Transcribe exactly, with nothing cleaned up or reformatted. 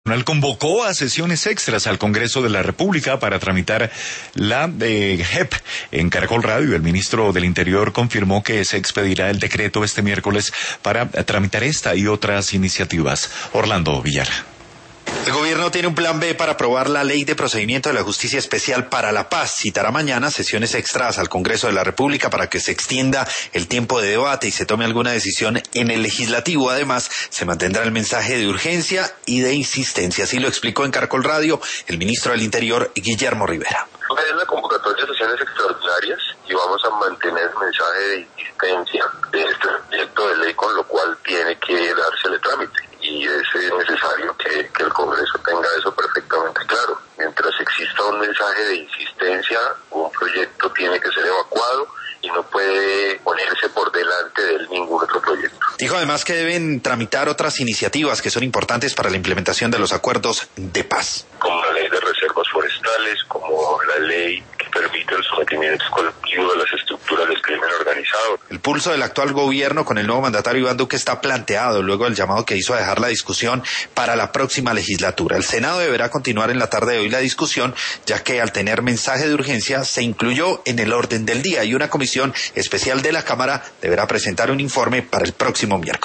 El convocó a sesiones extras al Congreso de la República para tramitar la eh, J E P. En Caracol Radio, el ministro del Interior confirmó que se expedirá el decreto este miércoles para tramitar esta y otras iniciativas. Orlando Villar. El gobierno tiene un plan B para aprobar la Ley de Procedimiento de la Justicia Especial para la Paz. Citará mañana sesiones extras al Congreso de la República para que se extienda el tiempo de debate y se tome alguna decisión en el legislativo. Además, se mantendrá el mensaje de urgencia y de insistencia. Así lo explicó en Caracol Radio el ministro del Interior, Guillermo Rivera. Es la convocatoria de sesiones extraordinarias y vamos a mantener el mensaje de insistencia de este proyecto de ley, con lo cual tiene que dársele trámite. Y es necesario que, que el Congreso tenga eso perfectamente claro. Mientras exista un mensaje de insistencia, un proyecto tiene que ser evacuado y no puede ponerse por delante de él ningún otro proyecto. Dijo además que deben tramitar otras iniciativas que son importantes para la implementación de los acuerdos de paz. Como la ley de reservas forestales, como la ley que permite el sometimiento colectivo de las estructuras del crimen organizado. El pulso del actual gobierno con el nuevo mandatario Iván Duque está planteado luego del llamado que hizo a dejar la discusión para la próxima legislatura. El Senado deberá continuar en la tarde de hoy la discusión, ya que al tener mensaje de urgencia se incluyó en el orden del día y una comisión especial de la Cámara deberá presentar un informe para el próximo miércoles.